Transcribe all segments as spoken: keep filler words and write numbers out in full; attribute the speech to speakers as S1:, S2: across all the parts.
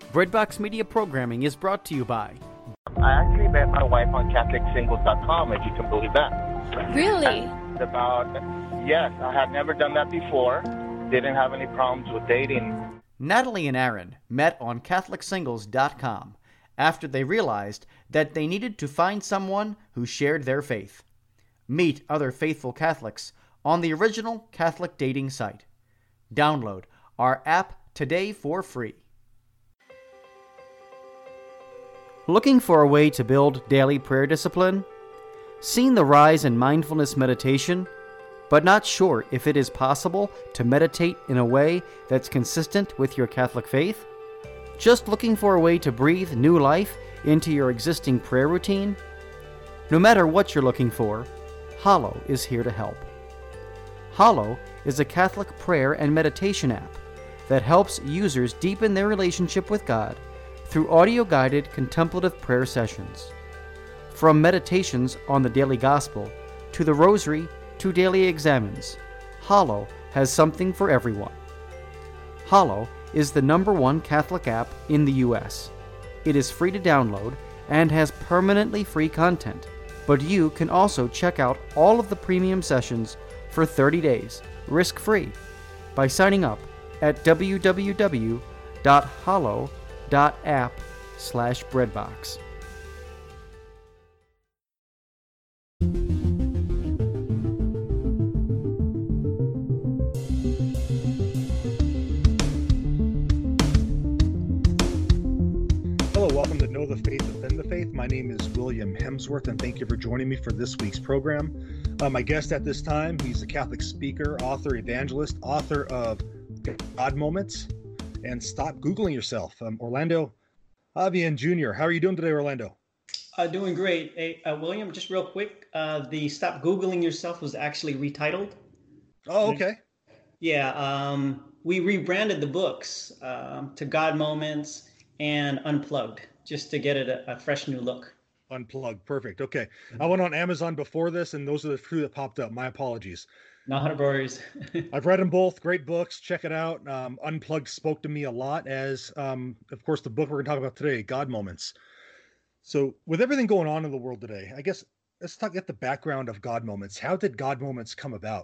S1: Breadbox Media programming is brought to you by...
S2: I actually met my wife on Catholic Singles dot com, if you can believe that.
S3: Really?
S2: And about, yes, I had never done that before. Didn't have any problems with dating.
S1: Natalie and Aaron met on Catholic Singles dot com after they realized that they needed to find someone who shared their faith. Meet other faithful Catholics on the original Catholic dating site. Download our app today for free. Looking for a way to build daily prayer discipline? Seen the rise in mindfulness meditation, but not sure if it is possible to meditate in a way that's consistent with your Catholic faith? Just looking for a way to breathe new life into your existing prayer routine? No matter what you're looking for, Hallow is here to help. Hallow is a Catholic prayer and meditation app that helps users deepen their relationship with God through audio-guided contemplative prayer sessions. From meditations on the daily gospel to the rosary to daily examens, Hallow has something for everyone. Hallow is the number one Catholic app in the U S. It is free to download and has permanently free content, but you can also check out all of the premium sessions for thirty days, risk-free, by signing up at w w w dot hallow dot app slash breadbox.
S4: Hello, welcome to Know the Faith Within the Faith. My name is William Hemsworth, and thank you for joining me for this week's program. Uh, my guest at this time, he's a Catholic speaker, author, evangelist, author of God Moments and Stop Googling Yourself. Um, Orlando Avian Junior How are you doing today, Orlando?
S5: Uh, doing great. Hey, uh, William, just real quick, uh, the Stop Googling Yourself was actually retitled.
S4: Oh, okay.
S5: Yeah, um, we rebranded the books um, to God Moments and Unplugged, just to get it a, a fresh new look.
S4: Unplugged, perfect. Okay. I went on Amazon before this, and those are the two that popped up. My apologies.
S5: Not worries.
S4: I've read them both. Great books. Check it out. Um, Unplugged spoke to me a lot, as, um, of course, the book we're going to talk about today, God Moments. So with everything going on in the world today, I guess let's talk get the background of God Moments. How did God Moments come about?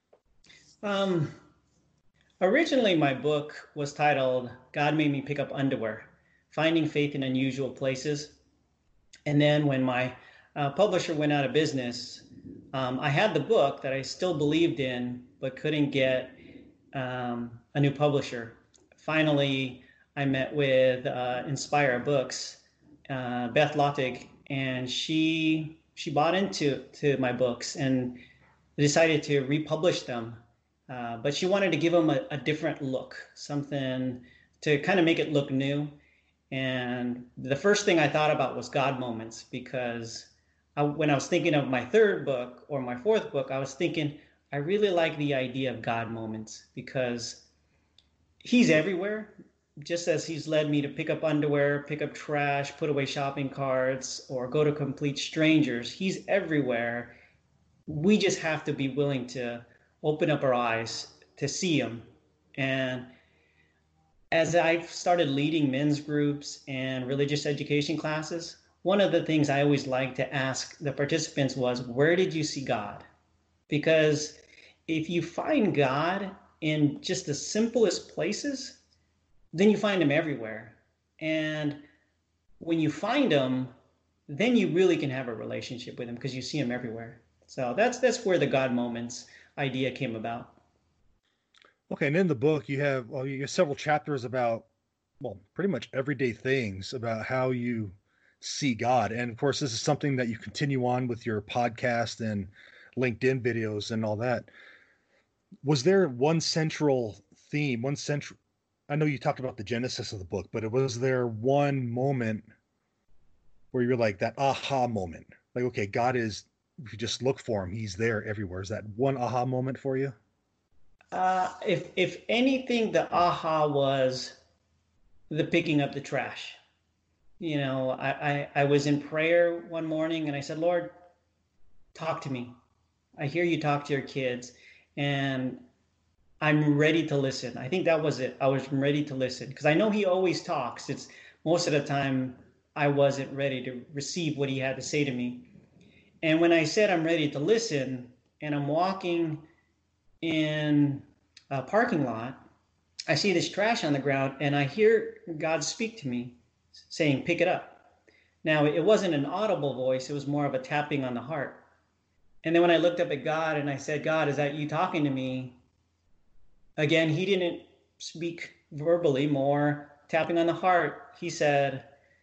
S5: Um, originally, my book was titled God Made Me Pick Up Underwear, Finding Faith in Unusual Places. And then when my uh, publisher went out of business, um, I had the book that I still believed in, but couldn't get um, a new publisher. Finally, I met with uh, Inspire Books, uh, Beth Lottig, and she she bought into to my books and decided to republish them. Uh, but she wanted to give them a, a different look, something to kind of make it look new. And the first thing I thought about was God Moments, because I, when I was thinking of my third book or my fourth book, I was thinking, I really like the idea of God Moments because he's everywhere. Just as he's led me to pick up underwear, pick up trash, put away shopping carts, or go to complete strangers, he's everywhere. We just have to be willing to open up our eyes to see him. And as I've started leading men's groups and religious education classes, one of the things I always like to ask the participants was, where did you see God? Because if you find God in just the simplest places, then you find him everywhere. And when you find him, then you really can have a relationship with him because you see him everywhere. So that's that's where the God Moments idea came about.
S4: Okay, and in the book you have well, you have several chapters about well, pretty much everyday things about how you see God. And of course, this is something that you continue on with your podcast and LinkedIn videos and all that. Was there one central theme, one central, I know you talked about the genesis of the book, but was there one moment where you're like that aha moment? Like, okay, God is, if you just look for him, he's there everywhere. Is that one aha moment for you?
S5: Uh, if if anything, the aha was the picking up the trash. You know, I, I, I was in prayer one morning and I said, Lord, talk to me. I hear you talk to your kids. And I'm ready to listen. I think that was it. I was ready to listen because I know he always talks. It's most of the time I wasn't ready to receive what he had to say to me. And when I said I'm ready to listen and I'm walking in a parking lot, I see this trash on the ground and I hear God speak to me saying, pick it up. Now, it wasn't an audible voice. It was more of a tapping on the heart. And then when I looked up at God and I said, God, is that you talking to me? Again, he didn't speak verbally, more tapping on the heart. He said,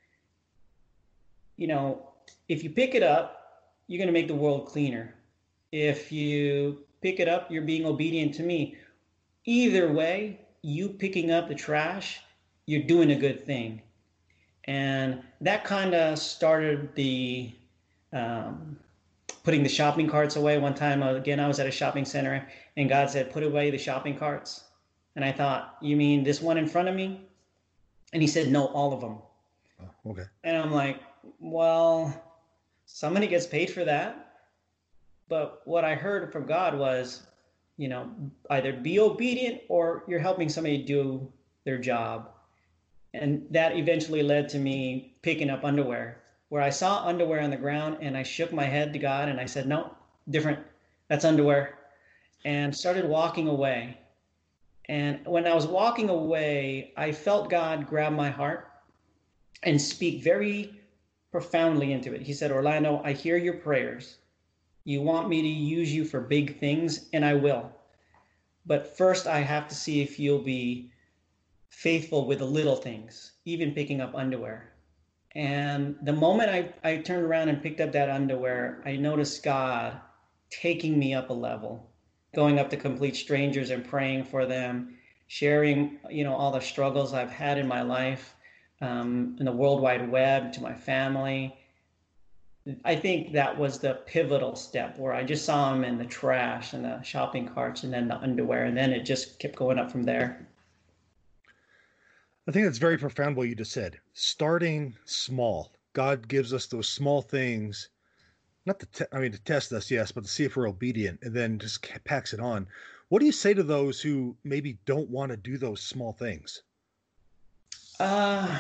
S5: you know, if you pick it up, you're going to make the world cleaner. If you pick it up, you're being obedient to me. Either way, you picking up the trash, you're doing a good thing. And that kind of started the um, putting the shopping carts away. One time, again, I was at a shopping center and God said, put away the shopping carts. And I thought, you mean this one in front of me? And he said, no, all of them.
S4: Oh, okay.
S5: And I'm like, well, somebody gets paid for that. But what I heard from God was, you know, either be obedient or you're helping somebody do their job. And that eventually led to me picking up underwear, where I saw underwear on the ground and I shook my head to God and I said, no, different. That's underwear. And started walking away. And when I was walking away, I felt God grab my heart and speak very profoundly into it. He said, Orlando, I hear your prayers. You want me to use you for big things, and I will. But first, I have to see if you'll be faithful with the little things, even picking up underwear. And the moment I, I turned around and picked up that underwear, I noticed God taking me up a level, going up to complete strangers and praying for them, sharing, you know, all the struggles I've had in my life, um, in the World Wide Web, to my family. I think that was the pivotal step where I just saw him in the trash and the shopping carts and then the underwear. And then it just kept going up from there.
S4: I think that's very profound what you just said. Starting small. God gives us those small things, not to, te- I mean, to test us, yes, but to see if we're obedient, and then just packs it on. What do you say to those who maybe don't want to do those small things?
S5: Uh,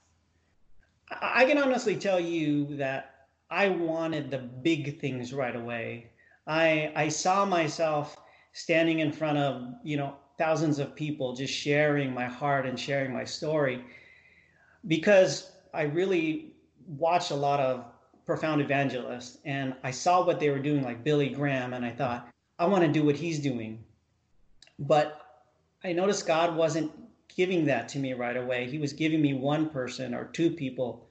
S5: I can honestly tell you that I wanted the big things right away. I I saw myself standing in front of, you know, thousands of people, just sharing my heart and sharing my story, because I really watched a lot of profound evangelists and I saw what they were doing, like Billy Graham, and I thought, I want to do what he's doing. But I noticed God wasn't giving that to me right away. He was giving me one person or two people.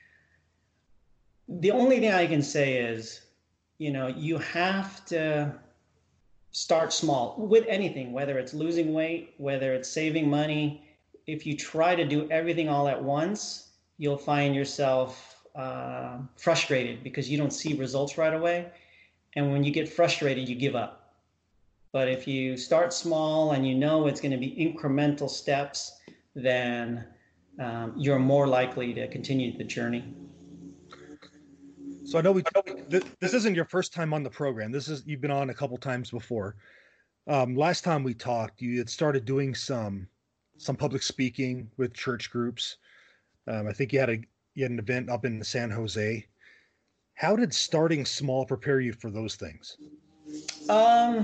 S5: The only thing I can say is, you know, you have to start small with anything, whether it's losing weight, whether it's saving money. If you try to do everything all at once, you'll find yourself uh, frustrated because you don't see results right away. And when you get frustrated, you give up. But if you start small and you know it's going to be incremental steps, then um, you're more likely to continue the journey.
S4: So I know we, th- this isn't your first time on the program. This is, you've been on a couple times before. Um, last time we talked, you had started doing some, some public speaking with church groups. Um, I think you had a, you had an event up in San Jose. How did starting small prepare you for those things?
S5: Um,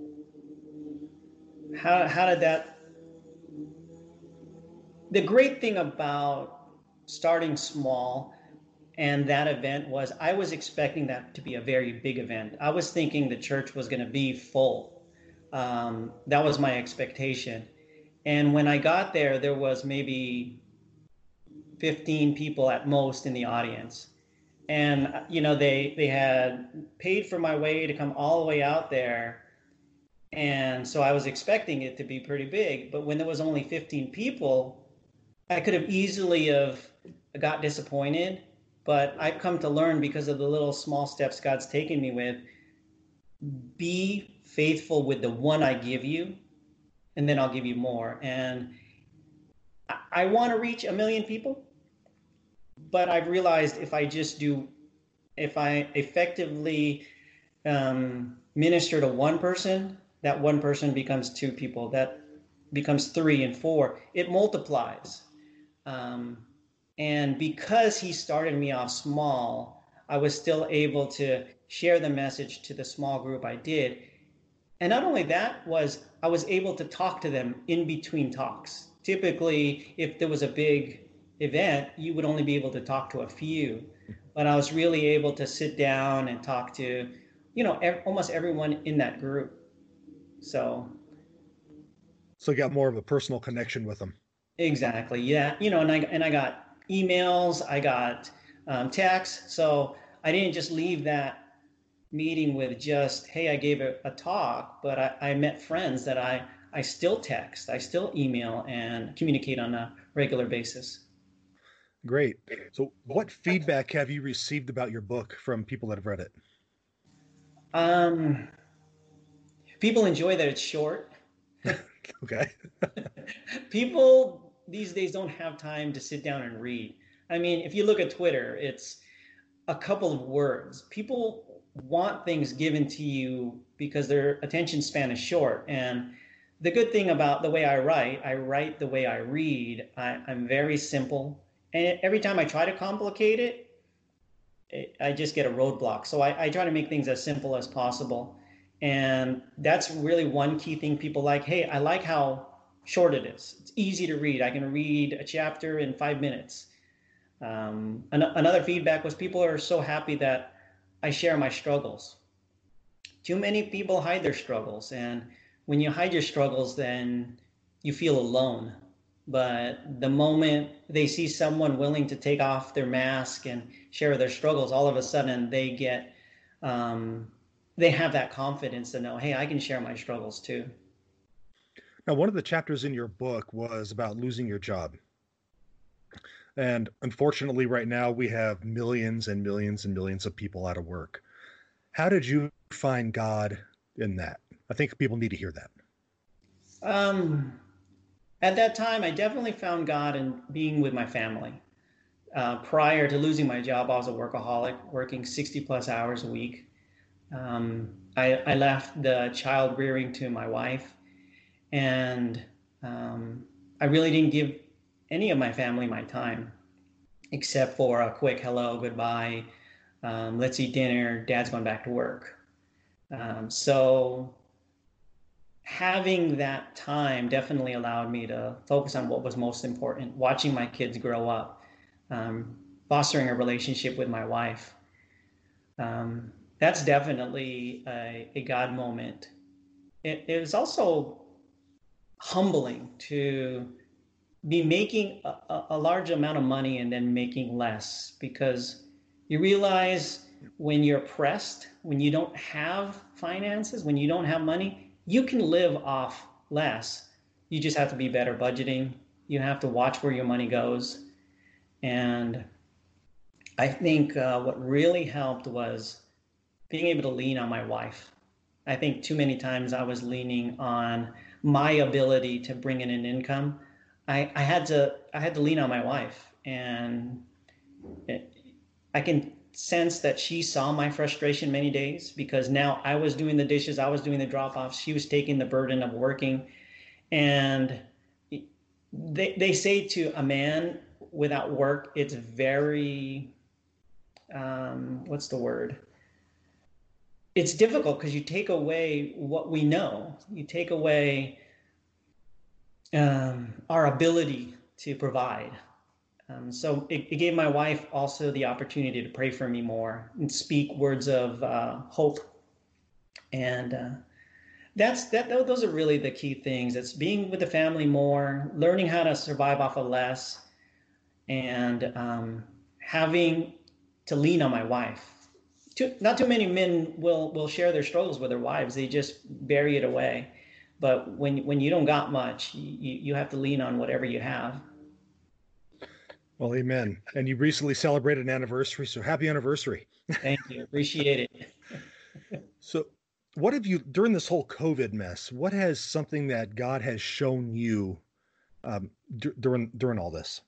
S5: how, how did that, the great thing about starting small and that event was I was expecting that to be a very big event. I was thinking the church was going to be full. Um, that was my expectation. And when I got there, there was maybe fifteen people at most in the audience. And, you know, they, they had paid for my way to come all the way out there. And so I was expecting it to be pretty big. But when there was only fifteen people, I could have easily have got disappointed. But I've come to learn, because of the little small steps God's taken me with, be faithful with the one I give you, and then I'll give you more. And I want to reach a million people, but I've realized if I just do, if I effectively um, minister to one person, that one person becomes two people, that becomes three and four. It multiplies. Um, and because he started me off small, I was still able to share the message to the small group I did. And not only that, was I was able to talk to them in between talks. Typically, if there was a big event, you would only be able to talk to a few. But I was really able to sit down and talk to, you know, ev- almost everyone in that group. So
S4: So you got more of a personal connection with them.
S5: exactly, yeah, you know, and I and I got emails, I got um, texts. So I didn't just leave that meeting with just, hey, I gave a, a talk, but I, I met friends that I I still text, I still email and communicate on a regular basis.
S4: Great. So what feedback have you received about your book from people that have read it?
S5: Um, People enjoy that it's short.
S4: Okay.
S5: People these days don't have time to sit down and read. I mean, if you look at Twitter, it's a couple of words. People want things given to you because their attention span is short. And the good thing about the way I write, I write the way I read. I, I'm very simple. And every time I try to complicate it, it I just get a roadblock. So I, I try to make things as simple as possible. And that's really one key thing people like. Hey, I like how short it is. It's easy to read. I can read a chapter in five minutes. Um, an- another feedback was people are so happy that I share my struggles. Too many people hide their struggles, and when you hide your struggles, then you feel alone. But the moment they see someone willing to take off their mask and share their struggles, all of a sudden they get, um, they have that confidence to know, hey, I can share my struggles too.
S4: Now, one of the chapters in your book was about losing your job. And unfortunately, right now, we have millions and millions and millions of people out of work. How did you find God in that? I think people need to hear that.
S5: Um, at that time, I definitely found God in being with my family. Uh, prior to losing my job, I was a workaholic, working sixty plus hours a week. Um, I, I left the child rearing to my wife, and um, I really didn't give any of my family my time, except for a quick hello, goodbye, um, let's eat dinner, dad's going back to work. Um, so having that time definitely allowed me to focus on what was most important, watching my kids grow up, um, fostering a relationship with my wife. Um, that's definitely a, a God moment. It, it was also humbling to be making a, a large amount of money and then making less, because you realize when you're pressed, when you don't have finances, when you don't have money, you can live off less. You just have to be better budgeting. You have to watch where your money goes. And I think uh, what really helped was being able to lean on my wife. I think too many times I was leaning on my ability to bring in an income. I, I had to I had to lean on my wife, and it, I can sense that she saw my frustration many days, because now I was doing the dishes, I was doing the drop-offs, she was taking the burden of working. And they they say to a man without work, it's very um, what's the word? It's difficult because you take away what we know. You take away um, our ability to provide. Um, so it, it gave my wife also the opportunity to pray for me more and speak words of uh, hope. And uh, that's that. Those are really the key things. It's being with the family more, learning how to survive off of less, and um, having to lean on my wife. Too, not too many men will will share their struggles with their wives. They just bury it away. But when when you don't got much, you, you have to lean on whatever you have.
S4: Well, amen. And you recently celebrated an anniversary, so happy anniversary.
S5: Thank you. Appreciate it.
S4: So, what have you, during this whole COVID mess, what has something that God has shown you um, d- during during all this?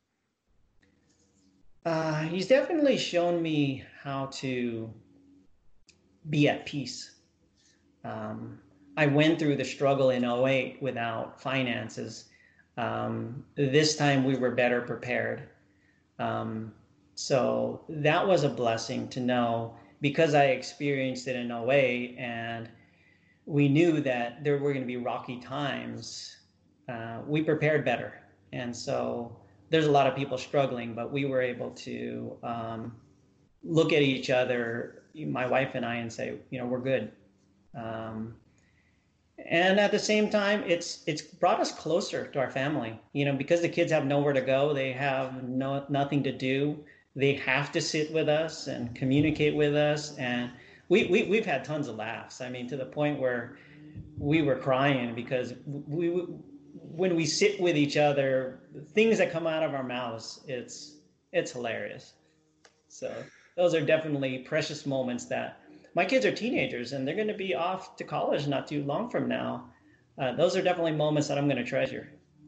S5: Uh, he's definitely shown me how to be at peace. Um, I went through the struggle in oh eight without finances. Um, this time we were better prepared. Um, so that was a blessing to know, because I experienced it in oh eight and we knew that there were going to be rocky times. Uh, we prepared better. And so there's a lot of people struggling, but we were able to um, look at each other, my wife and I, and say, you know, we're good. Um, and at the same time, it's it's brought us closer to our family, you know, because the kids have nowhere to go. They have no nothing to do. They have to sit with us and communicate with us. And we, we, we've had tons of laughs. I mean, to the point where we were crying because we, when we sit with each other, things that come out of our mouths, it's it's hilarious. So those are definitely precious moments that my kids are teenagers and they're going to be off to college not too long from now. Uh, those are definitely moments that I'm going to treasure.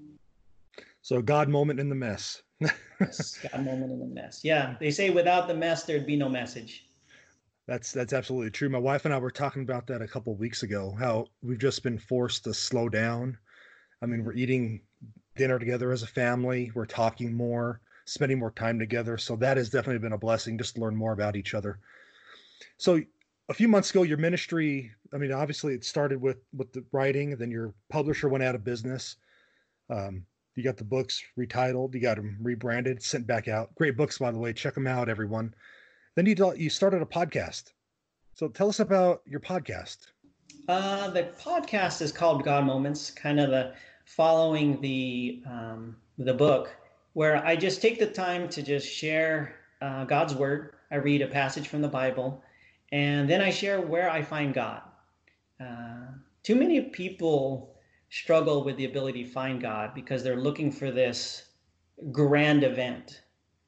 S4: So God moment in the mess.
S5: Yes, God moment in the mess. Yeah, they say without the mess, there'd be no message.
S4: That's that's absolutely true. My wife and I were talking about that a couple of weeks ago, how we've just been forced to slow down. I mean, we're eating dinner together as a family. We're talking more, spending more time together. So that has definitely been a blessing, just to learn more about each other. So a few months ago, your ministry, I mean, obviously it started with, with the writing, then your publisher went out of business. Um, you got the books retitled, you got them rebranded, sent back out. Great books, by the way. Check them out, everyone. Then you, you started a podcast. So tell us about your podcast.
S5: Uh, the podcast is called God Moments, kind of the following the um, the book, where I just take the time to just share uh, God's word. I read a passage from the Bible, and then I share where I find God. Uh, too many people struggle with the ability to find God because they're looking for this grand event.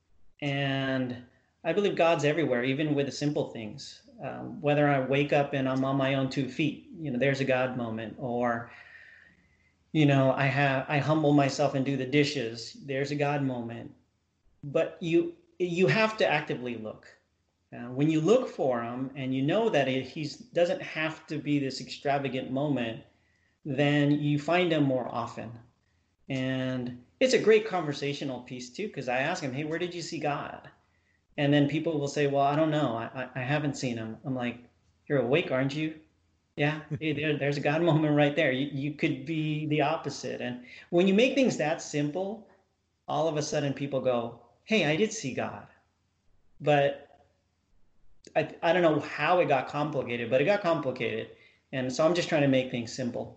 S5: And I believe God's everywhere, even with the simple things. Um, whether I wake up and I'm on my own two feet, you know, there's a God moment. Or, you know, I have I humble myself and do the dishes. There's a God moment. But you you have to actively look. Uh, when you look for him and you know that he doesn't have to be this extravagant moment, then you find him more often. And it's a great conversational piece too, because I ask him, hey, where did you see God? And then people will say, well, I don't know. I, I haven't seen him. I'm like, you're awake, aren't you? Yeah, hey, there, there's a God moment right there. You, you could be the opposite. And when you make things that simple, all of a sudden people go, hey, I did see God. But I, I don't know how it got complicated, but it got complicated. And so I'm just trying to make things simple.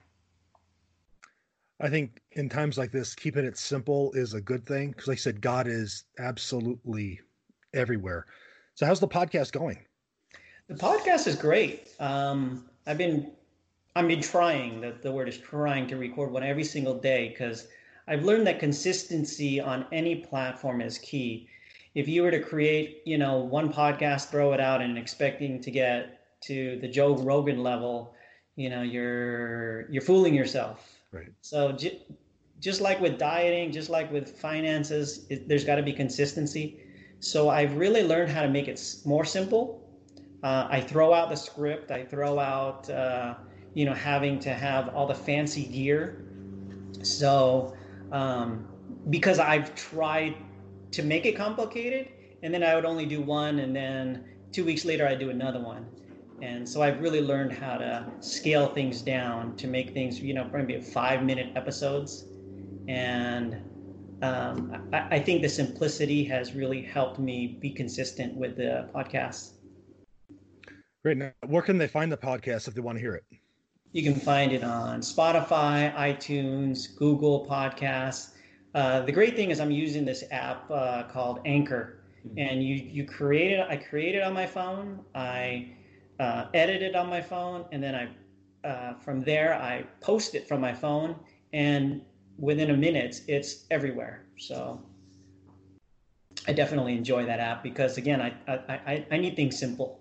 S4: I think in times like this, keeping it simple is a good thing. Because like I said, God is absolutely everywhere. So how's the podcast going?
S5: The podcast is great. Um, I've been, I've been trying, the, the word is trying to record one every single day, because I've learned that consistency on any platform is key. If you were to create, you know, one podcast, throw it out and expecting to get to the Joe Rogan level, you know, you're, you're fooling yourself.
S4: Right.
S5: So j- just like with dieting, just like with finances, it, there's got to be consistency. So I've really learned how to make it more simple. Uh, I throw out the script. I throw out, uh, you know, having to have all the fancy gear. So um, because I've tried to make it complicated, and then I would only do one, and then two weeks later I do another one. And so I've really learned how to scale things down to make things, you know, probably five minute episodes. And um, I, I think the simplicity has really helped me be consistent with the podcast.
S4: Great. Now, where can they find the podcast if they want to hear it?
S5: You can find it on Spotify, iTunes, Google Podcasts. Uh, the great thing is I'm using this app uh, called Anchor, and you you create it. I create it on my phone. I uh, edit it on my phone, and then I uh, from there I post it from my phone, and within a minute it's everywhere. So I definitely enjoy that app because again I I I, I need things simple.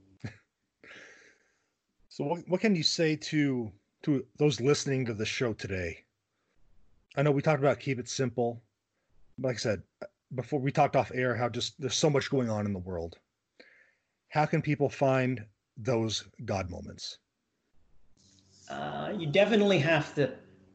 S4: So what what can you say to to those listening to the show today? I know we talked about keep it simple. Like I said, before we talked off air, how just there's so much going on in the world. How can people find those God moments?
S5: uh, you definitely have to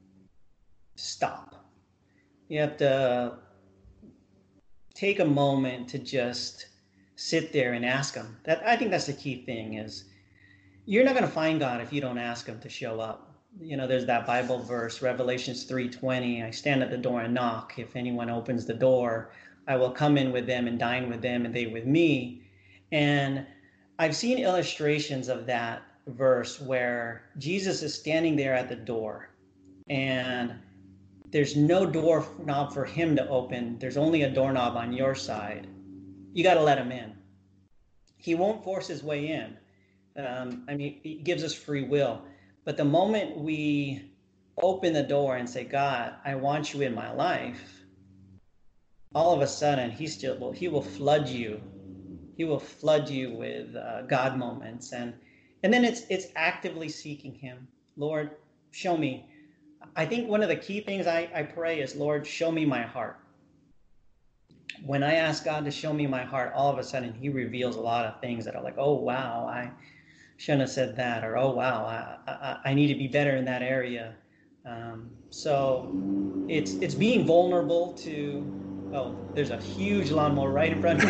S5: stop. You have to take a moment to just sit there and ask him. That I think that's the key thing is you're not going to find God if you don't ask him to show up. You know, there's that Bible verse, Revelations three twenty, I stand at the door and knock. If anyone opens the door, I will come in with them and dine with them and they with me. And I've seen illustrations of that verse where Jesus is standing there at the door and there's no doorknob for him to open. There's only a doorknob on your side. You got to let him in. He won't force his way in. Um, I mean, he gives us free will. But the moment we open the door and say, God, I want you in my life, all of a sudden he still will, he will flood you. He will flood you with uh, God moments. And and then it's it's actively seeking him. Lord, show me. I think one of the key things I, I pray is, Lord, show me my heart. When I ask God to show me my heart, all of a sudden he reveals a lot of things that are like, oh, wow, I shouldn't have said that, or oh wow, I, I, I need to be better in that area. Um, so it's it's being vulnerable to. Oh, there's a huge lawnmower right in front of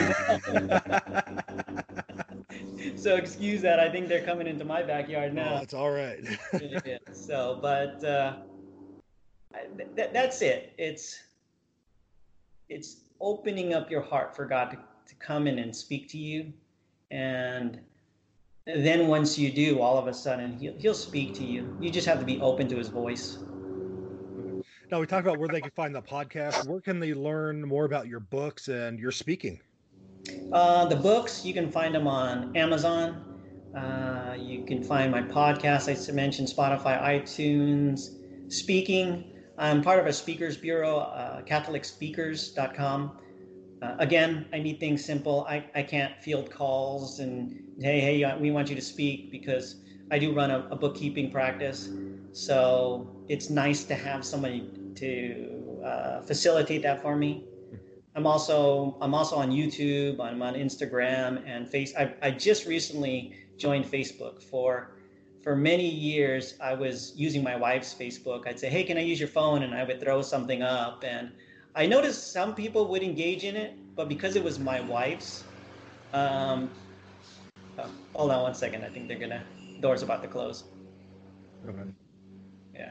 S5: me. So excuse that. I think they're coming into my backyard now.
S4: Oh, it's all right.
S5: Yeah, so, but uh, th- that's it. It's it's opening up your heart for God to, to come in and speak to you, and then once you do, all of a sudden he'll, he'll speak to you. You just have to be open to his voice.
S4: Now we talked about where they can find the podcast. Where can they learn more about your books and your speaking?
S5: Uh, the books, you can find them on Amazon. Uh, you can find my podcast. I mentioned Spotify, iTunes. Speaking, I'm part of a speakers bureau, uh, catholic speakers dot com. Uh, again, I need things simple. I, I can't field calls and, hey, hey, we want you to speak, because I do run a, a bookkeeping practice. So it's nice to have somebody to uh, facilitate that for me. I'm also I'm also on YouTube. I'm on Instagram and Face. I, I just recently joined Facebook. For for many years, I was using my wife's Facebook. I'd say, hey, can I use your phone? And I would throw something up. And I noticed some people would engage in it, but because it was my wife's, um, oh, hold on one second. I think they're gonna, door's about to close.
S4: Okay.
S5: Yeah.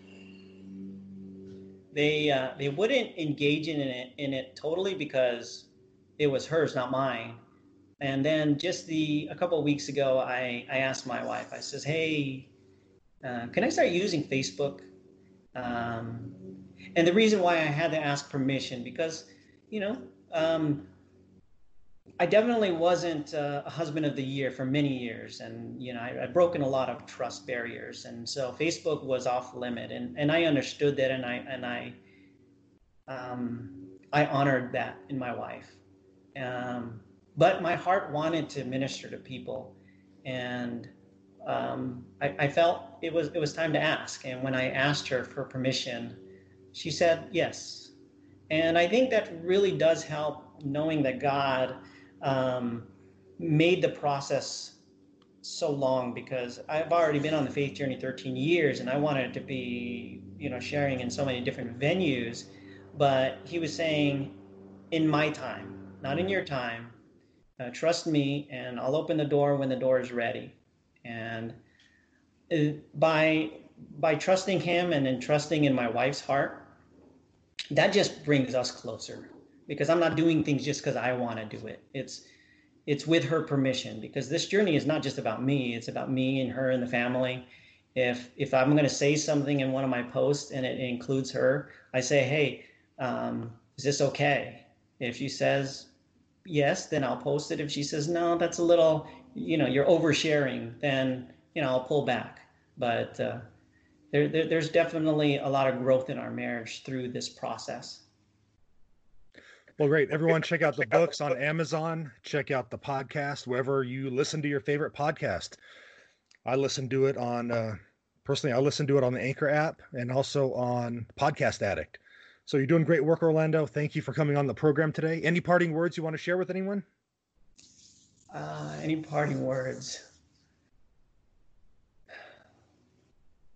S5: They uh, they wouldn't engage in it in it totally because it was hers, not mine. And then just the a couple of weeks ago, I I asked my wife. I says, hey, uh, can I start using Facebook? Um, And the reason why I had to ask permission, because, you know, um, I definitely wasn't uh, a husband of the year for many years. And, you know, I, I'd broken a lot of trust barriers. And so Facebook was off limit. And, and I understood that. And I, and I, um, I honored that in my wife. Um, but my heart wanted to minister to people. And um, I, I felt it was, it was time to ask. And when I asked her for permission, she said yes. And I think that really does help, knowing that God um, made the process so long, because I've already been on the faith journey thirteen years and I wanted to be, you know, sharing in so many different venues. But he was saying, in my time, not in your time, uh, trust me and I'll open the door when the door is ready. And by by trusting him and then trusting in my wife's heart, that just brings us closer, because I'm not doing things just because I want to do it. It's it's with her permission, because this journey is not just about me. It's about me and her and the family. If if I'm going to say something in one of my posts and it includes her, I say, hey, um, is this okay? If she says yes, then I'll post it. If she says no, that's a little, you know, you're oversharing, then, you know, I'll pull back. But uh, There, there, there's definitely a lot of growth in our marriage through this process.
S4: Well, great. Everyone check out the books on Amazon. Check out the podcast, wherever you listen to your favorite podcast. I listen to it on, uh, personally, I listen to it on the Anchor app and also on Podcast Addict. So you're doing great work, Orlando. Thank you for coming on the program today. Any parting words you want to share with anyone?
S5: Uh, any parting words?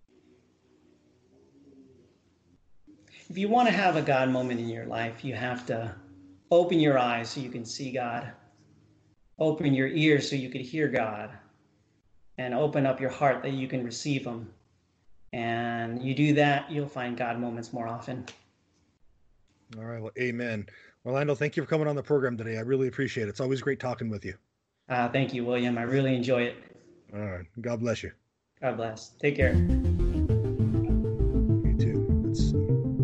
S5: if you want to have a God moment in your life, you have to open your eyes so you can see God, open your ears so you can hear God, and open up your heart that you can receive Him. And you do that, you'll find God moments more often.
S4: All right. Well, amen. Orlando, thank you for coming on the program today. I really appreciate it. It's always great talking with you.
S5: Uh, thank you, William. I really enjoy it.
S4: All right. God bless you.
S5: God bless. Take care.
S4: You too. Let's see.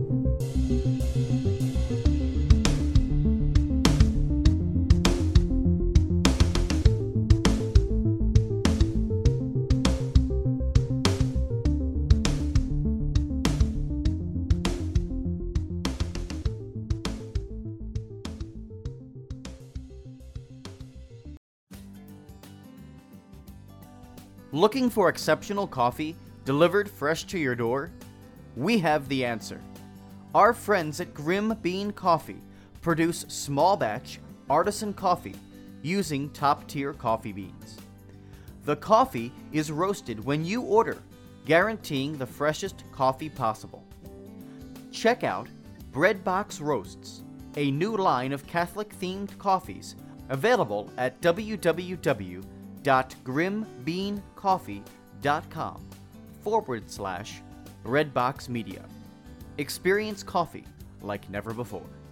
S1: Looking for exceptional coffee delivered fresh to your door? We have the answer. Our friends at Grim Bean Coffee produce small batch artisan coffee using top-tier coffee beans. The coffee is roasted when you order, guaranteeing the freshest coffee possible. Check out Breadbox Roasts, a new line of Catholic-themed coffees available at www.grimbeancoffee.com forward slash Redbox Media. Experience coffee like never before.